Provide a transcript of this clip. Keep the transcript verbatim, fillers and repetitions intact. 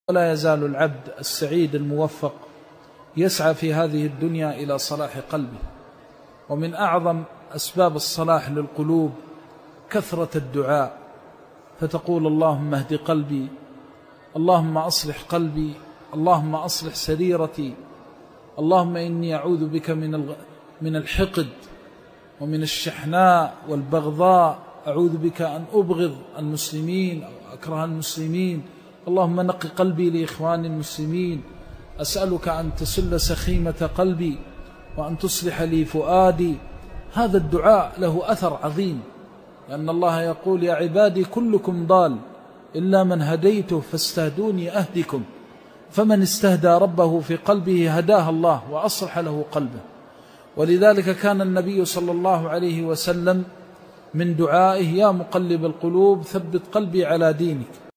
ولا يزال العبد السعيد الموفق يسعى في هذه الدنيا إلى صلاح قلبه. ومن أعظم أسباب الصلاح للقلوب كثرة الدعاء، فتقول اللهم اهد قلبي، اللهم أصلح قلبي، اللهم أصلح سريرتي، اللهم إني أعوذ بك من من الحقد ومن الشحناء والبغضاء، أعوذ بك أن أبغض المسلمين أو أكره المسلمين، اللهم نقي قلبي لإخوان المسلمين، أسألك أن تسل سخيمة قلبي وأن تصلح لي فؤادي. هذا الدعاء له أثر عظيم، لأن الله يقول يا عبادي كلكم ضال إلا من هديته فاستهدوني أهدكم، فمن استهدى ربه في قلبه هداه الله وأصلح له قلبه. ولذلك كان النبي صلى الله عليه وسلم من دعائه يا مقلب القلوب ثبت قلبي على دينك.